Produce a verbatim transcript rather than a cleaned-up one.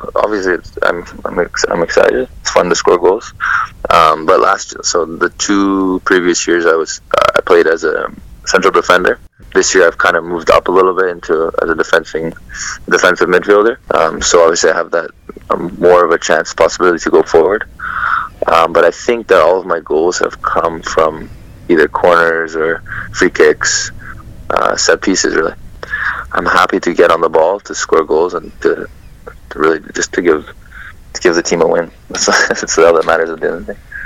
obviously it's, I'm I'm ex- I'm excited. It's fun to score goals. Um, but last so the two previous years I was uh, I played as a central defender. This year I've kind of moved up a little bit into as a defending defensive midfielder. Um, so obviously I have that um, more of a chance possibility to go forward. Um, but I think that all of my goals have come from either corners or free kicks, uh, set pieces. Really, I'm happy to get on the ball to score goals and to, to really just to give to give the team a win. That's, that's all that matters at the end of the day.